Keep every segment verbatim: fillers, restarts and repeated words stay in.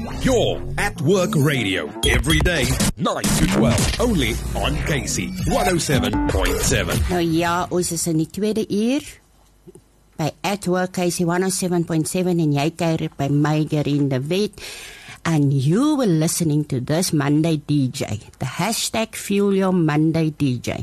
You're at Work Radio every day, nine to twelve, only on K C one oh seven point seven. Nou ja, ons is in die tweede uur by At Work K C one oh seven point seven en jy kuier by my Gerien de Wet. And you were listening to this Monday D J, the hashtag Fuel Your Monday D J.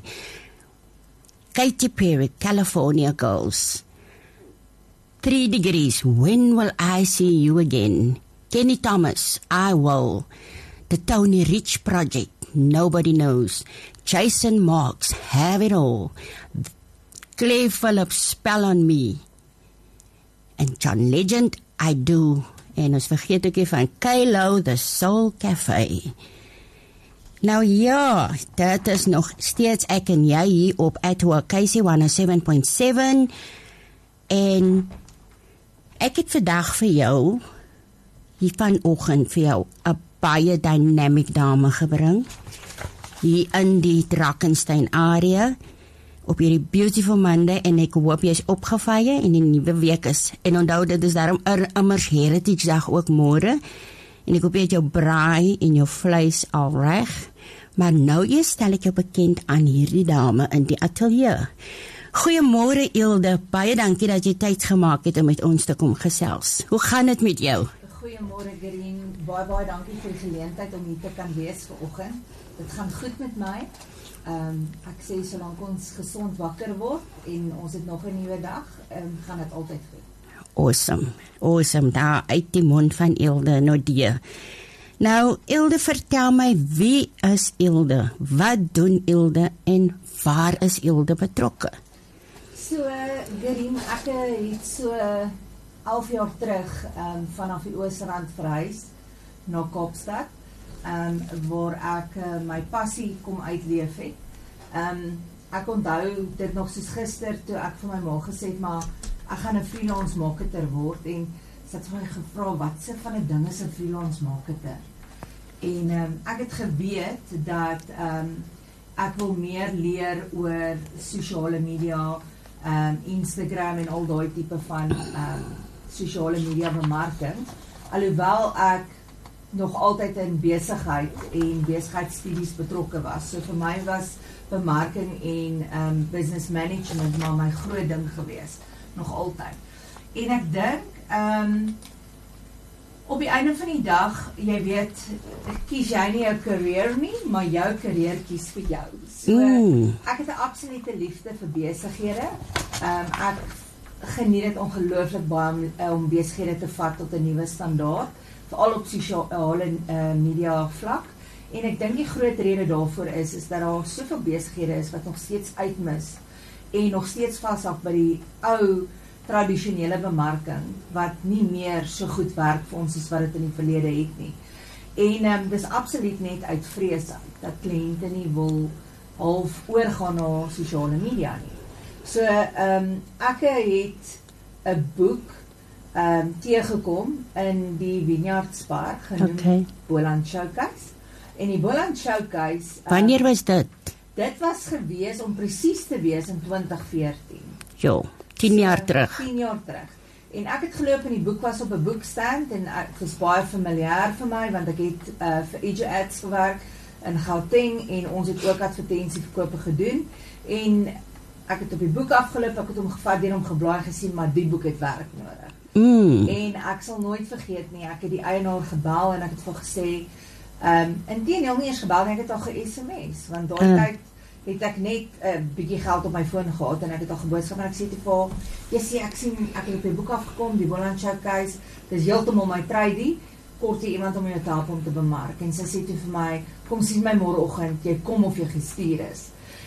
Katy Perry, California Girls. Three Degrees, When Will I See You Again? Kenny Thomas, I Will. The Tony Rich Project, Nobody Knows. Jason Marks, Have It All. Clay Phillips, Spell on Me. And John Legend, I Do. En ons vergeet ook van Kylo, The Soul Cafe. Nou ja, dit is nog steeds ek en jy hier op At Work K C one oh seven point seven. En ek het vandag vir jou, hier vanoggend vir jou, 'n baie dynamic dame gebring, hier in die Drakensberg area, op hierdie beautiful Monday, en ek hoop jy is opgevalle en die nuwe week is, en onthou dit is daarom immers Heritage Dag ook môre, en ek hoop jy het jou braai en jou vleis al reg, maar nou eers stel ek jou bekend aan hierdie dame in die atelier. Goeiemôre Ilde, baie dankie dat jy tyd gemaak het om met ons te kom gesels. Hoe gaan dit met jou? Goeiemôre Gerien, baie baie dankie vir die geleentheid om hier te kan wees vanoggend. Dit gaan goed met my. Um, ek sê solank ons gesond wakker word en ons het nog 'n nuwe dag, um, gaan dit altyd goed. Awesome, awesome, daar uit die mond van Ilde Nodee. Nou, Ilde, vertel my, wie is Ilde? Wat doen Ilde en waar is Ilde betrokke? So, Gerien, ek het so elf jaar terug um, vanaf die Oosrand verhuis na Kaapstad. Um, waar ek uh, my passie kom uitleef het. Um, ek onthou dit nog soos gister toe ek vir my ma gesê het, maar ek gaan 'n freelance marketer word, en sy het vir my gevra, wat se van 'n ding is 'n freelance marketer? En um, ek het geweet dat um, ek wil meer leer oor sosiale media, um, Instagram en al daai tipe van um, sosiale media bemarking, alhoewel ek nog altyd in besigheid en besigheidstudies betrokke was. So vir my was bemarking en um, business management maar my groot ding gewees, nog altyd. En ek dink, um, op die einde van die dag, jy weet, kies jy nie jou career nie, maar jou career kies vir jou. So, mm. ek het 'n absolute liefde vir besighede. Um, ek geniet dit ongelooflik baie om, om besighede te vat tot 'n nuwe standaard, veral op sosiale uh, media vlak. En ek dink die groot rede daarvoor is, is dat daar soveel besighede is wat nog steeds uitmis en nog steeds vashak by die ou tradisionele bemarking, wat nie meer so goed werk vir ons as wat dit in die verlede het nie. En um, dis absoluut net uit vrees uit, dat kliënte nie wil half oorgaan na sosiale media nie. So, um, ek het 'n boek Um, tegekom in die Vineyardspark genoemd okay. Boland Showcase. En die Boland Showcase... Um, Wanneer was dit? Dit was gewees, om presies te wees, in twintig veertien. Jo, tien jaar so, terug. tien jaar terug. En ek het geloop en die boek was op 'n boekstand, en ek was baie familiair vir my, want ek het uh, vir Ejo Ads gewerk in Gauteng, en ons het ook advertensieverkope gedoen, en ek het op die boek afgeloop, ek het hom gevat, deur hom geblaai gesien, maar die boek het werk nodig. Mm. En ek sal nooit vergeet nie, ek het die eienaar gebel en ek het vir gesê, um, inteendeel nie eens gebel nie, ek het al ge-S M S, want daai uh. tyd het ek net 'n uh, bietjie geld op my foon gehad, en ek het al geboodskap, en ek sê te vir, jy sê, ek sien, ek het op die boek afgekom, die Boland Showcase, dis heeltemal my tradie, kort jy iemand om jou te help om te bemark, en sy sê toe vir my, kom sien my môreoggend, jy kom of jy gestuur is.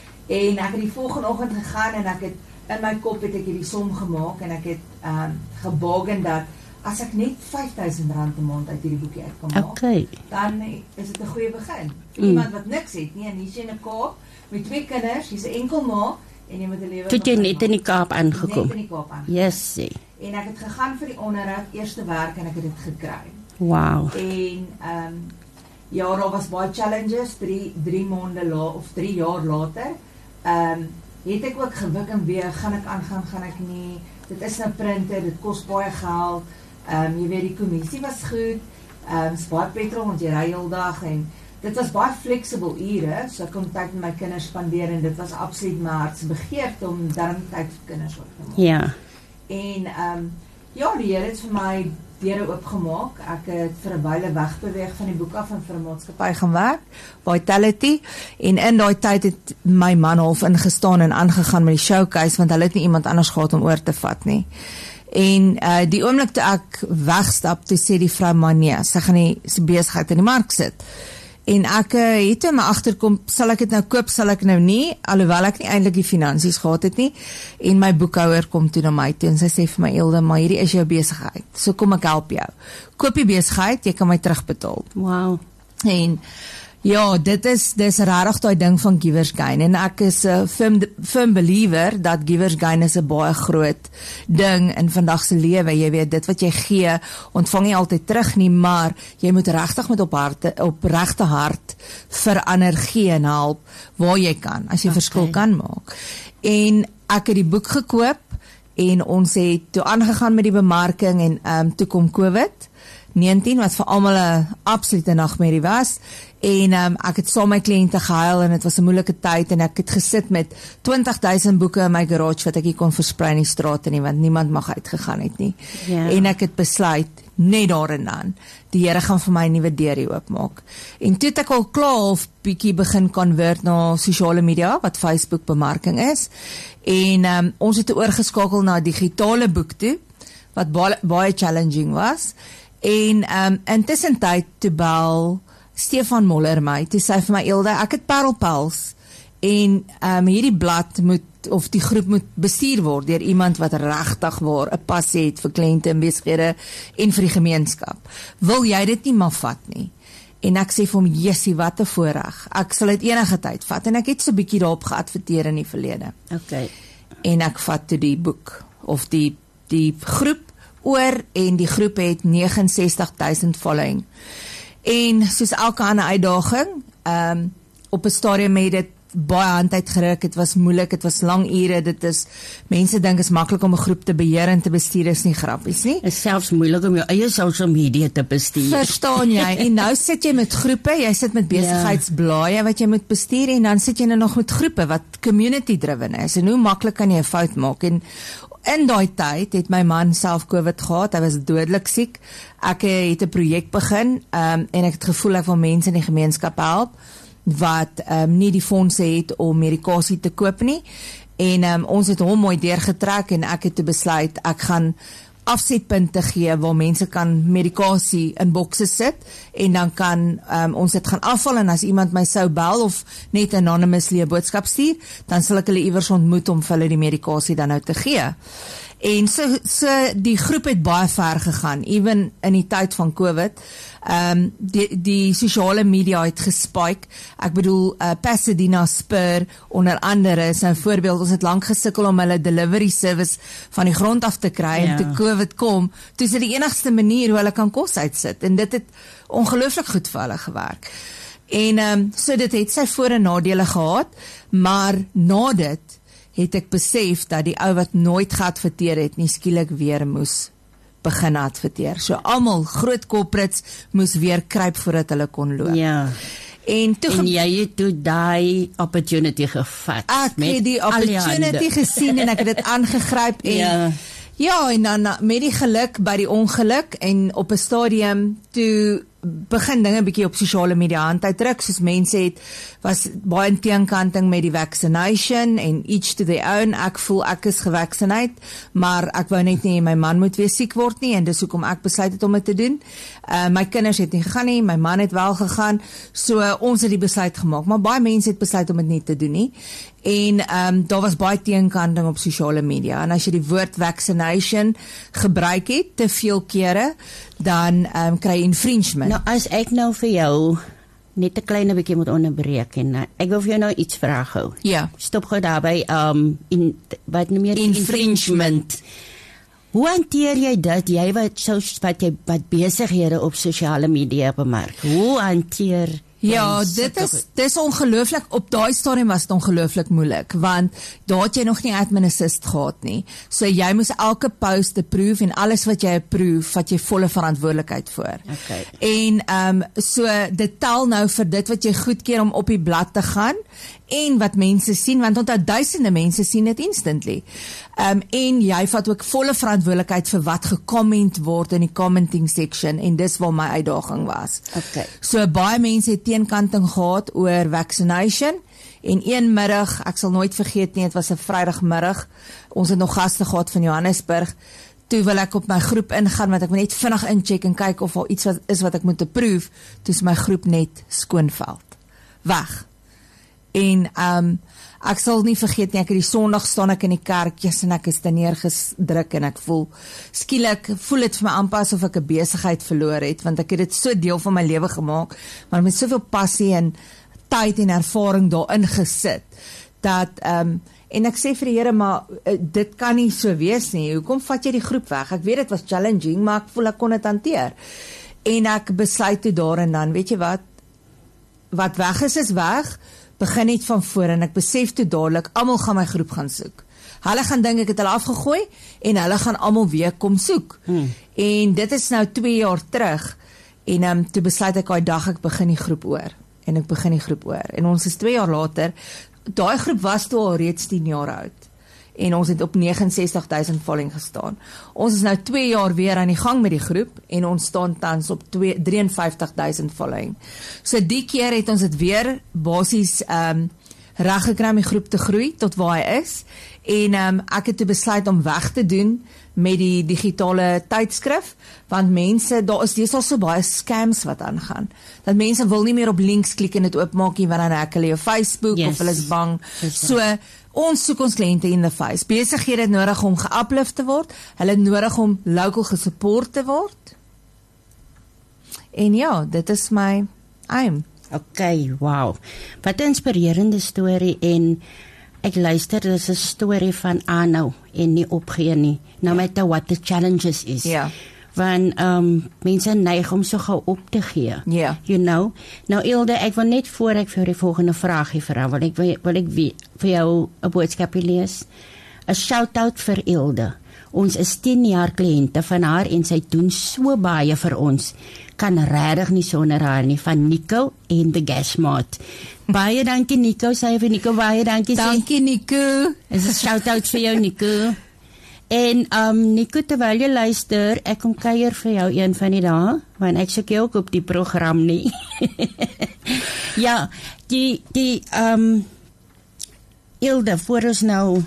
En ek het die volgende oggend gegaan, en ek het in my kop het ek hierdie som gemaak, en ek het um, gebaken dat as ek net vyf duisend rand 'n maand uit hierdie boekie uit kan maak, okay. dan is dit 'n goeie begin. Vir mm. iemand wat niks het nie, en hier is jy in 'n Kaap met twee kinders, jy's 'n enkel ma, en jy moet 'n lewe... Toe jy net in die Kaap aangekom. Net in die Kaap aangekom. Yes. En ek het gegaan vir die onderhoud, eerste werk, en ek het dit gekry. Wow. En um, ja, daar was baie challenges, drie, drie maande la, of drie jaar later, um, het ek ook gewik en weer, gaan ek aangaan, gaan ek nie, dit is nou printer, dit kost baie geld, um, jy weet, die kommissie was goed, Ehm um, baie petrol want jy ry heel dag en dit was baie flexible ure, so ek kon tyd met my kinders spandeer en dit was absoluut my hartsbegeerte om darm tyd vir kinders ook te maak. Ja. En ehm um, ja, die Here het vir my deure oopgemaak. Ek het vir 'n wyle wegbeweeg van die boek af en vir 'n maatskappy gaan werk, Vitality, en in daai tyd het my man half ingestaan en aangegaan met die showcase want hulle het nie iemand anders gehad om oor te vat nie. En uh, die oomblik toe ek wegstap, toe sê die vrou maar nee, sy gaan nie sy besigheid in die mark sit. En ek uh, het toe my agterkom, sal ek dit nou koop, sal ek nou nie, alhoewel ek nie eintlik die finansies gehad het nie. En my boekhouer kom toe na my toe en sy sê vir my, Ilde, maar hierdie is jou besigheid, so kom ek help jou. Koop die besigheid, jy kan my terugbetaal. Wow. En ja, dit is dis regtig daai ding van givers gain en ek is 'n uh, firm, firm believer dat givers gain is 'n baie groot ding in vandag se lewe. Jy weet, dit wat jy gee, ontvang nie altyd terug nie, maar jy moet regtig met op harte op regte hart verander gee en help waar jy kan, as jy okay. verskil kan maak. En ek het die boek gekoop en ons het toe aangegaan met die bemarking en um, toe kom COVID negentien wat vir almal 'n absolute nagmerrie was. En um, ek het saam my kliënte gehuil en dit was 'n moeilike tyd en ek het gesit met twintig duisend boeke in my garage wat ek nie kon versprei in die strate nie want niemand mag uitgegaan het nie. Ja. En ek het besluit net daar en dan die Here gaan vir my 'n nuwe deurie oopmaak. En toe het ek al klaar of bietjie begin convert na sosiale media wat Facebook bemarking is. En um, ons het oorgeskakel na 'n digitale boek toe wat baie, baie challenging was. En um, intussen tyd toe bel Stefan Moller my, toe sê vir my, Ilde, ek het Parelpels en um, hierdie blad moet, of die groep moet bestuur word deur iemand wat regtig waar 'n passie het vir kliënte en besighede en vir die gemeenskap. Wil jy dit nie maar vat nie? En ek sê vir hom, Jessie, wat 'n voorreg. Ek sal dit enige tyd vat en ek het so 'n bietjie daarop geadverteer in die verlede. Okay. En ek vat toe die boek of die die groep oor en die groep het ses nege ses duisend following. En soos elke ander uitdaging, um, op 'n stadium het dit baie hand uitgeruk, het was moeilik, het was lang ure, dit is, mense dink is maklik om 'n groep te beheer en te bestuur, is nie grappies nie. Is selfs moeilik om jou eie social media te bestuur. Verstaan jy, en nou sit jy met groepe, jy sit met besigheidsblaaie wat jy moet bestuur, en dan sit jy nou nog met groepe wat community driven is, en hoe maklik kan jy 'n fout maak, en in daai tyd het my man self COVID gehad, hy was dodelik siek, ek het 'n projek begin, um, en ek het gevoel ek wil mense in die gemeenskap help, wat um, nie die fondse het om medikasie te koop nie, en um, ons het hom mooi deurgetrek, en ek het te besluit, ek gaan afsetpunte gee, waar mense kan medikasie in bokse sit, en dan kan um, ons dit gaan afval, en as iemand my sou bel, of net anonymously 'n boodskap stuur, dan sal ek hulle iewers ontmoet, om vir hulle die medikasie dan nou te gee. En so, so die groep het baie ver gegaan, even in die tyd van COVID, um, die, die sosiale media het gespike, ek bedoel, uh, Pasadena Spur, onder andere, is 'n voorbeeld, ons het lang gesukkel om hulle delivery service van die grond af te kry, ja. En toe COVID kom, toe is dit die enigste manier hoe hulle kan kos uitsit, en dit het ongelooflik goed vir hulle gewerk. En um, so dit het sy voor- en nadele gehad, maar na dit, het ek besef dat die ou wat nooit geadverteer het, nie skielik weer moes begin adverteer. So almal, groot corporates, moes weer kruip voordat hulle kon loop. Ja. En, toe en jy het toe die opportunity gevat. Ek het die opportunity gesien en ek het dit aangegryp en ja. Ja, en dan met die geluk by die ongeluk en op 'n stadium toe begin dinge bietjie op sosiale media hand uitdruk, soos mense het, was baie in teenkanting met die vaccination en each to their own, ek voel ek is gevaccineerd, maar ek wou net nie my man moet weer siek word nie, en dis hoekom ek besluit het om dit te doen. Uh, my kinders het nie gegaan nie, my man het wel gegaan, so uh, ons het die besluit gemaak, maar baie mense het besluit om dit nie te doen nie, en um, daar was baie teenkanting op sosiale media, en as jy die woord vaccination gebruik het, te veel kere, dan um, kry jy infringement. Nou, as ek nou vir jou net 'n klein bietjie moet onderbreek, en uh, ek wil vir jou nou iets vra gou. Ja. Stop gou daarby, um, in, wat noem jy dit? Infringement. Hoe hanteer jy dit, jy wat, so, wat, jy, wat besighede op sosiale media bemark, hoe hanteer Ja, dit is, dit is ongelooflik, op daai stadium was dit ongelooflik moeilik, want daar het jy nog nie admin assist gehad nie. So jy moes elke post approve en alles wat jy approve, wat jy volle verantwoordelikheid voor. Okay. En um, so dit tel nou vir dit wat jy goedkeur om op die blad te gaan, en wat mense sien, want onthou duisende mense sien dit instantly. Um, en jy vat ook volle verantwoordelikheid vir wat gecomment word in die commenting section, en dis waar my uitdaging was. Okay. So baie mense het teenkanting gehad oor vaccination, en een middag, ek sal nooit vergeet nie, het was 'n Vrydagmiddag, ons het nog gaste gehad van Johannesburg, toe wil ek op my groep ingaan, want ek moet net vinnig incheck en kyk of al iets wat is wat ek moet approve, toe is my groep net skoonveld. Weg. En um, ek sal nie vergeet nie, ek het die Sondag staan ek in die kerk, yes, en ek is te neergedruk, en ek voel, skielik voel het vir my amper asof ek 'n besigheid verloor het, want ek het dit so deel van my lewe gemaak, maar met soveel passie en tyd en ervaring daarin gesit, dat, um, en ek sê vir die Here, maar uh, dit kan nie so wees nie, hoekom vat jy die groep weg? Ek weet dit was challenging, maar ek voel ek kon dit hanteer. En ek besluit toe daar en dan, weet jy wat, wat weg is, is weg, begin net van voor, en ek besef toe dadelik, almal gaan my groep gaan soek. Hulle gaan dink ek het hulle afgegooi, en hulle gaan almal weer kom soek. Hmm. En dit is nou twee jaar terug, en um, toe besluit ek, die dag ek begin die groep oor, en ek begin die groep oor, en ons is twee jaar later, daai groep was toe al reeds tien jaar oud, en ons het op negenensestig duisend following gestaan. Ons is nou twee jaar weer aan die gang met die groep, en ons staan tans op drieënvyftig duisend following. So die keer het ons het weer basies um, reg gekry om die groep te groei, tot waar hy is, en um, ek het toe besluit om weg te doen met die digitale tydskrif, want mense, daar is deesdae so baie scams wat aangaan, dat mense wil nie meer op links klik en dit oopmaak nie, want dan hack hulle jou Facebook, yes, of hulle is bang, so, ons soek ons kliënte in the face, besighede het nodig om ge-uplift te word, hulle het nodig om local gesupport te word, en ja, dit is my aim. Ok, wow, wat 'n inspirerende storie, en ek luister, dit is 'n storie van aanhou en nie opgee nie, no matter what the challenges is. Ja. Want um, mense neig om so gou op te gee. Ja. You know? Nou Ilde, ek wil net voor ek vir die volgende vraagie vra, wil ek, wil, wil ek wie, vir jou 'n boodskapie lees. 'n Shout-out vir Ilde. Ons is tien jaar kliënte van haar en sy doen so baie vir ons. Kan regtig nie sonder haar nie, van Nico en the Gasmart. Baie dankie Nico, sê vir Nico, baie dankie. Dankie Nico. Is 'n shout-out vir jou Nico. En um, Nico, terwyl jy luister, ek kom kuier vir jou een van die dae, want ek soek jou ook op die program nie. Ja, die, die, um, Ilde, voor ons nou,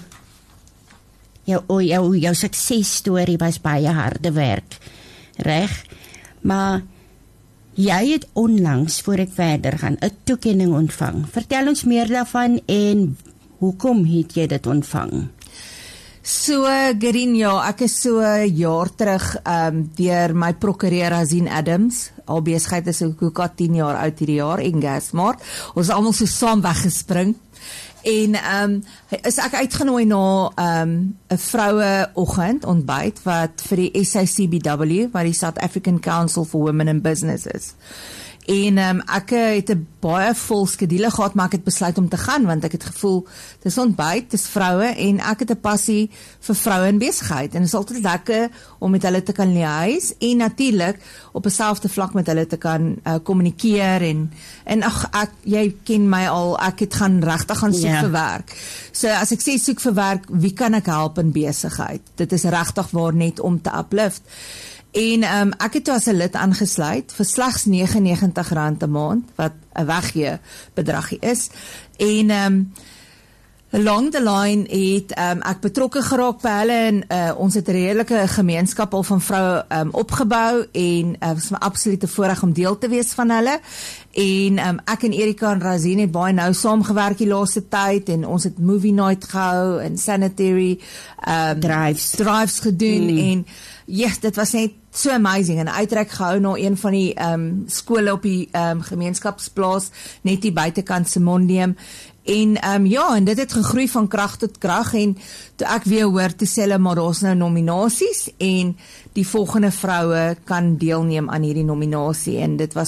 jou, jou, jou suksesstorie was baie harde werk, reg? Maar jy het onlangs, voor ek verder gaan, 'n toekenning ontvang. Vertel ons meer daarvan, en hoekom het jy dit ontvang? So, Gerien, ja, ek is so 'n jaar terug um, deur my prokureur Hazin Adams, al besigheid is ook al tien jaar oud hierdie jaar, en Gasmart, ons is almal so saam weggespring, en um, is ek uitgenooi na 'n um, vroue oggend ontbyt, wat vir die S A C B W, wat die South African Council for Women in Business is. En um, ek het 'n baie vol skedule gehad, maar ek het besluit om te gaan, want ek het gevoel, dis ontbyt, dis vroue, en ek het 'n passie vir vroue in besigheid, en dit is altyd lekker om met hulle te kan liaise, en natuurlik op 'n selfde vlak met hulle te kan kommunikeer, uh, en, en ag, ek, jy ken my al, ek het gaan regtig gaan soek yeah. vir werk. So as ek sê soek vir werk, wie kan ek help in besigheid? Dit is regtig waar net om te uplift. En um, ek het toe as 'n lid aangesluit vir slegs negenennegentig rand 'n maand, wat 'n weggee bedragie is. En um, along the line het um, ek betrokke geraak by hulle, en uh, ons het 'n redelike gemeenskap al van vroue um, opgebou, en uh, was my absolute voorreg om deel te wees van hulle. En um, ek en Erika en Razine het baie nou saamgewerk die laaste tyd, en ons het movie night gehou, en sanitary um, drives. drives gedoen, mm. en yes, dit was net so amazing, en uitreik gehou na een van die um, skole op die um, gemeenskapsplaas, net die buitekant Simondium, en um, ja, en dit het gegroei van krag tot krag, en toe ek weer hoor te sê, maar daar's nou nominasies, en die volgende vroue kan deelneem aan hierdie nominasie, en dit was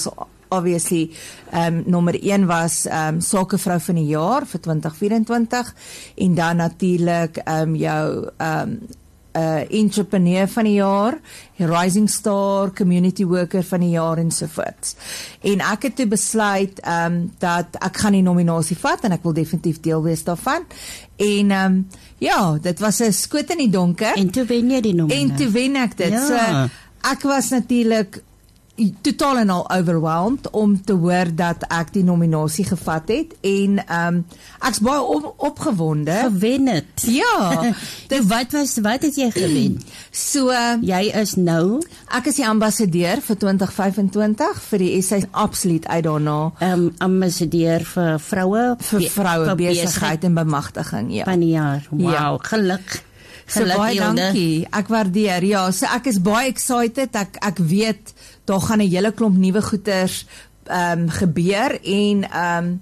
obviously um, nommer een was um, Sakevrou van die jaar vir twintig vyf-en-twintig en dan natuurlik um, jou um, uh, entrepreneur van die jaar, Rising Star, community worker van die jaar ensovoorts. En ek het toe besluit um, dat ek gaan die nominasie vat en ek wil definitief deel wees daarvan. En um, ja, dit was 'n skoot in die donker. En toe wen jy die nominasie. En toe wen ek dit. Ja. So ek was natuurlik totaal en al overwhelmed om te hoor dat ek die nominasie gevat het en um, ek's baie op, opgewonde. Gewen het. Ja. Dus wat was wat het jy gewen? So jy is nou, ek is die ambassadeur vir twintig vyf-en-twintig vir die S A absoluut uit daarna. Um, ambassadeur vir vroue vir vroue besigheid en bemagtiging, ja. Van die jaar. Wow, ja. geluk. So baie dankie, ek waardeer, ja, so ek is baie excited, ek, ek weet, daar gaan 'n hele klomp nuwe goeders um, gebeur, en um,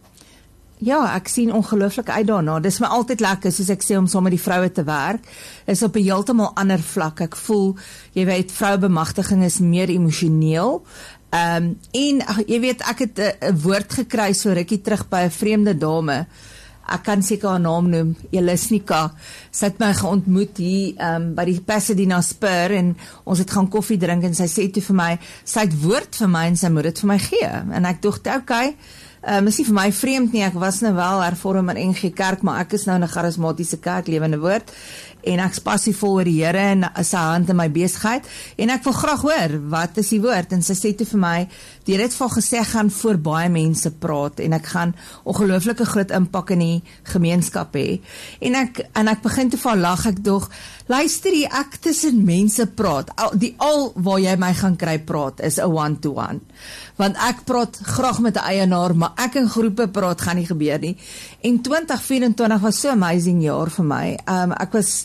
ja, ek sien ongelooflik uit daarna, dis my altyd lekker, soos ek sê, om saam met die vroue te werk, is op 'n heeltemal ander vlak, ek voel, jy weet, vroubemagtiging is meer emosioneel, um, en, ach, jy weet, ek het 'n woord gekry, so rukkie terug by 'n vreemde dame, ek kan seker haar naam noem, Elisnika, sy het my geontmoet hier um, by die Pasadena Spur en ons het gaan koffie drink en sy sê toe vir my, sy het woord vir my en sy moet dit vir my gee. En ek dacht, oké, okay, um, is nie vir my vreemd nie, ek was nou wel hervormer in N G Kerk, maar ek is nou in 'n charismatiese kerk, lewende woord, en ek is passievol oor die Here en sy hand in my besigheid, en ek wil graag hoor, wat is die woord? En sy sê toe vir my, die Here het vir gesê, gaan voor baie mense praat, en ek gaan ongelooflike groot impak in die gemeenskap hê, en ek, en ek begin te val lag, ek dog, luister die, ek tussen mense praat, al, die al waar jy my gaan kry praat, is 'n one-to-one, want ek praat graag met 'n eienaar, maar ek in groepe praat, gaan nie gebeur nie, en twintig vyf-en-twintig was so amazing jaar vir my, um, ek was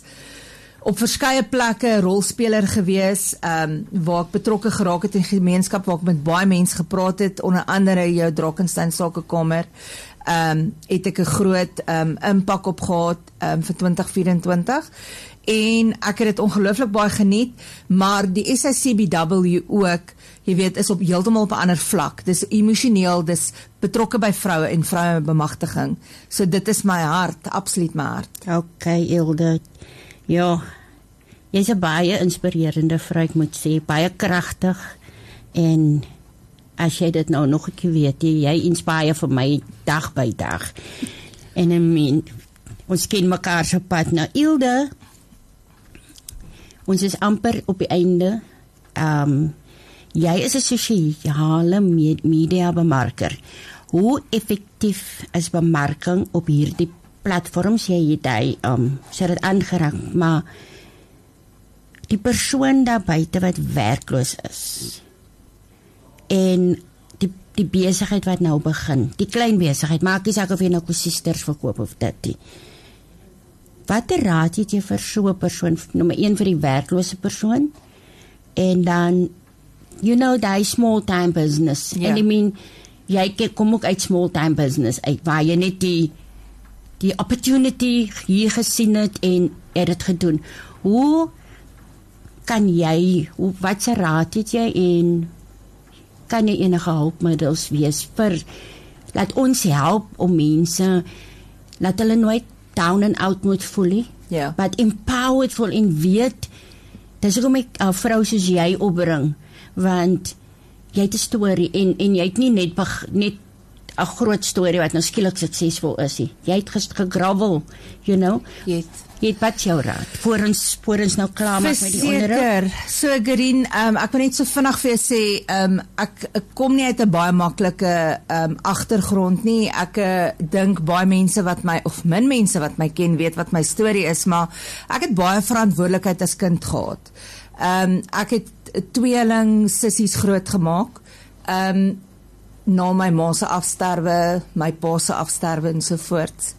op verskeie plekke rolspeler gewees, um, waar ek betrokke geraak het in die gemeenskap, waar ek met baie mense gepraat het, onder andere jou Drakensberg Sakekamer, um, het ek 'n groot um, impak op gehad um, vir twintig vyf-en-twintig, en ek het dit ongelooflik baie geniet, maar die S A C B W ook, jy weet, is op heeltemal op 'n ander vlak, dis emosioneel, dis betrokke by vroue en vroue bemagtiging, so dit is my hart, absoluut my hart. Ok, Ilde, ja, jy is 'n baie inspirerende vrou, ek moet sê, baie kragtig, en as jy dit nou nog 'n keer weet, jy, jy inspireer vir my dag by dag, en I mean, ons ken mekaar se pad. Nou, Ilde, ons is amper op die einde, um, jy is 'n sosiale media bemarker, hoe effektief is bemarking op hierdie platforms, jy het hy, um, sy het aangeraak, maar die persoon daar buite wat werkloos is, en die, die besigheid wat nou begin, die klein besigheid, maak nie saak of jy nou kosisters verkoop of dit nie. Wat raad het jy vir so 'n persoon, nommer een vir die werklose persoon, en dan, you know, die small time business, ja. en I mean, jy kom ook uit small time business uit, waar jy net die die opportunity hier gesien het en het dit gedoen. Hoe kan jy, hoe, wat se raad het jy, en kan jy enige hulpmiddels wees vir, laat ons help om mense, laat hulle nooit down and out moet voel nie, ja. but empowered voel en weet, dis hoekom ek 'n vrou soos jy opbring, want jy het 'n storie, en, en jy het nie net, net 'n groot storie wat nou skielik suksesvol is nie. Jy het gegravel, you know. Jy het, jy het wat jou raad, voor ons, voor ons nou klaar maak met die onderhoud. Verseker, so Gerien, um, ek wil net so vinnig vir jou sê, um, ek, ek kom nie uit 'n baie maklike um, agtergrond nie, ek uh, dink baie mense wat my, of min mense wat my ken, weet wat my storie is, maar ek het baie verantwoordelikheid as kind gehad. Um, ek het tweeling sissies groot gemaak, um, na my ma se afsterwe, my pa se afsterwe en so voort.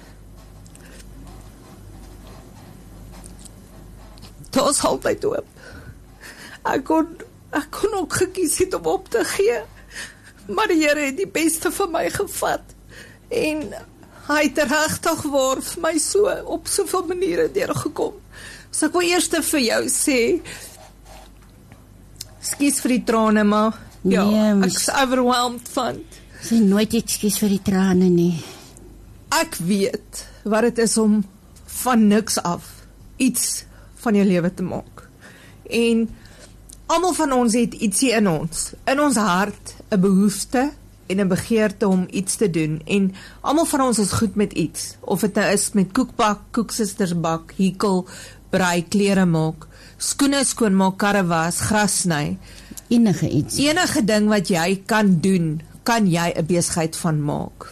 Dit was altyd hoop. Ek kon, ek kon ook gekies het om op te gee, maar die Here het die beste van my gevat, en hy het regtig waar vir my so, op soveel maniere deurgekom. So ek wil eers vir jou sê, skus vir die trane, maar Ja, Nee, ek is overwhelmed van. Sy nooit ekskuus vir die trane nie. Ek weet wat dit is om van niks af iets van jou lewe te maak. En almal van ons het ietsie in ons, in ons hart, 'n behoefte en 'n begeerte om iets te doen. En almal van ons is goed met iets, of dit nou is met koekbak, koeksistersbak, hekel, brei, klere maak, skoene skoonmaak, karre was, gras sny. Enige iets. Enige ding wat jy kan doen, kan jy 'n besigheid van maak.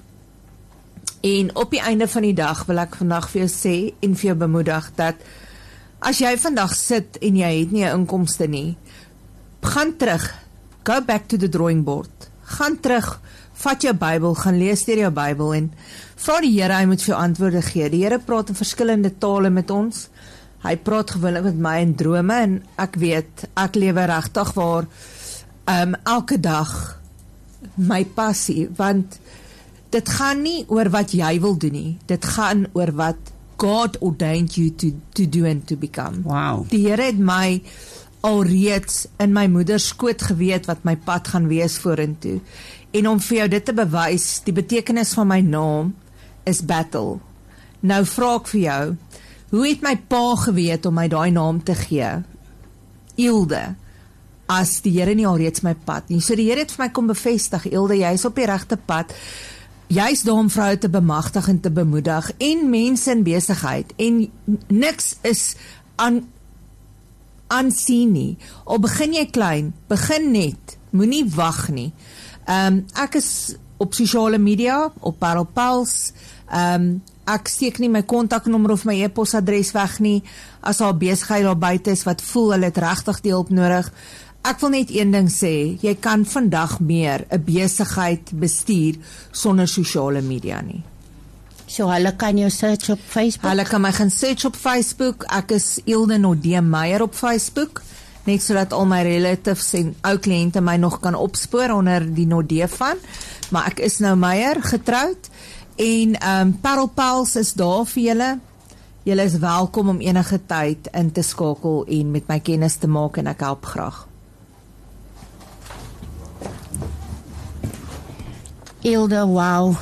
En op die einde van die dag wil ek vandag vir jou sê en vir jou bemoedig dat as jy vandag sit en jy het nie 'n inkomste nie, gaan terug, go back to the drawing board. Gaan terug, vat jou Bybel, gaan lees deur jou Bybel en vra die Here, hy moet vir jou antwoorde gee. Die Here praat in verskillende tale met ons. Hy praat gewoonlik met my in drome en ek weet, ek lewe regtig waar um, elke dag my passie, want dit gaan nie oor wat jy wil doen nie, dit gaan oor wat God ordained you to, to do and to become. Wow. Die Here het my alreeds in my moeder skoot geweet wat my pad gaan wees vorentoe. En om vir jou dit te bewys, die betekenis van my naam is battle. Nou vra ek vir jou, hoe het my pa geweet om my daai naam te gee? Ilde. As die Here nie alreeds my pad nie. So die Here het vir my kom bevestig, Ilde, jy is op die regte pad. Jy is daar om vroue te bemagtig en te bemoedig en mense in besigheid en niks is aan aansien nie. Al begin jy klein, begin net, moenie wag nie. Um, ek is op sosiale media, op Parel Pals, um, ek steek nie my kontaknommer of my e-posadres weg nie, as al besigheid daar buite is wat voel hulle het regtig die hulp nodig. Ek wil net een ding sê, jy kan vandag meer 'n besigheid bestuur sonder sosiale media nie. So hulle kan jou search op Facebook? Hulle kan my gaan search op Facebook, ek is Ilde Nodee Meyer op Facebook, net sodat al my relatives en ou kliënte my nog kan opspoor onder die Nodee van, maar ek is nou Meyer, getroud, en um, Parel Pals is daar vir julle. Julle is welkom om enige tyd in te skakel en met my kennis te maak en ek help graag. Ilde, wow.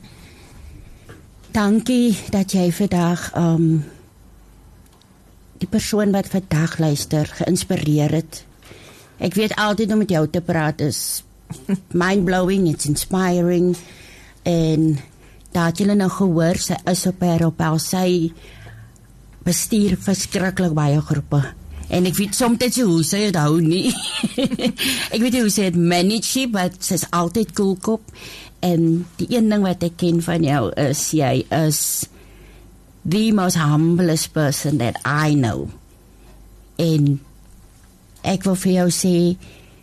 Dankie dat jy vandag um, die persoon wat vandag luister, geïnspireer het. Ek weet altyd om met jou te praat is mind-blowing, it's inspiring, en dat julle nou gehoor, sy is op Parel Pals, sy bestuur verskriklik baie groepe. En ek weet soms hoe sy het hou nie. Ek weet nie hoe sy het manage, maar sy is altyd koelkop. En die een ding wat ek ken van jou is, jy is the most humblest person that I know. En ek wil vir jou sê,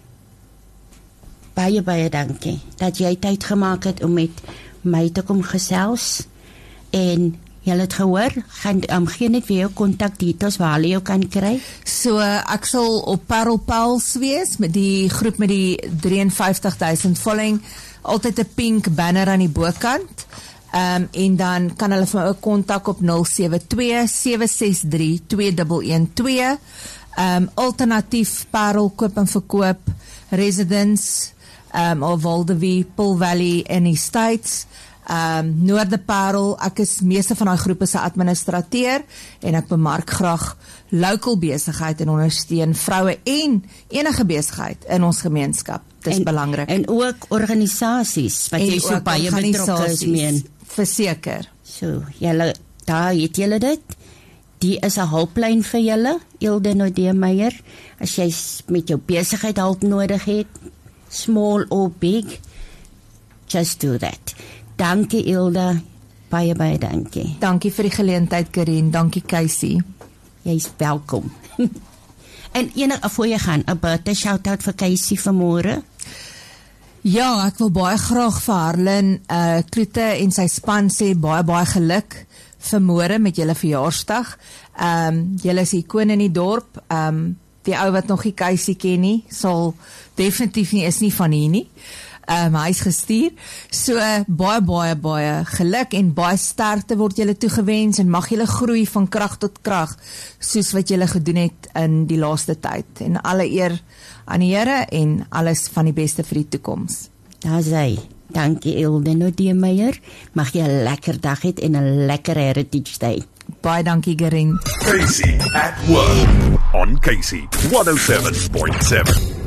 baie, baie dankie, dat jy tyd gemaak het om met my te kom gesels. En jy het gehoor, gaan um, gee net weer jou kontakdetails waar hulle jou kan kry. So, ek sal op Parel Pals wees, met die groep met die drieënvyftig duisend following, altyd 'n pink banner aan die bokant, um, en dan kan hulle vir my ook kontak op nul sewe twee sewe ses drie twee een een twee, um, alternatief Parel koop en verkoop, Residence, um, of Waldevie, Pull Valley en die States, um, Noordeparel, ek is meeste van die groepe se administrateur, en ek bemark graag local besigheid en ondersteun vroue en enige besigheid in ons gemeenskap. Dit is en, belangrik. En ook organisasies, wat en jy so baie betrokke is mee. Verseker. So, jylle, daar het jylle dit. Die is 'n hulplyn vir julle, Ilde Nodee Meyer. As jy met jou besigheid hulp nodig het, small or big, just do that. Dankie Ilde, baie baie dankie. Dankie vir die geleentheid, Karin. Dankie Casey. Jy's welkom. En enige, voor jy gaan, 'n birthday shout-out vir Casey vanmôre? Ja, ek wil baie graag vir Harlin uh, Kloete en sy span sê baie baie geluk vanmôre met julle verjaarsdag. Um, julle is ikoon in die dorp. Um, die ou wat nog nie Casey ken nie, sal definitief nie is nie van hier nie. um, huis gestuur. So baie baie baie geluk en baie sterkte word julle toegewens en mag julle groei van krag tot krag soos wat julle gedoen het in die laaste tyd. En alle eer aan die Here en alles van die beste vir die toekoms. Daar sê, dankie Ilden Odemeyer. Mag jy 'n lekker dag hê en 'n lekker Heritage Day. Baie dankie Gerin. Casey at Work on Casey one oh seven point seven.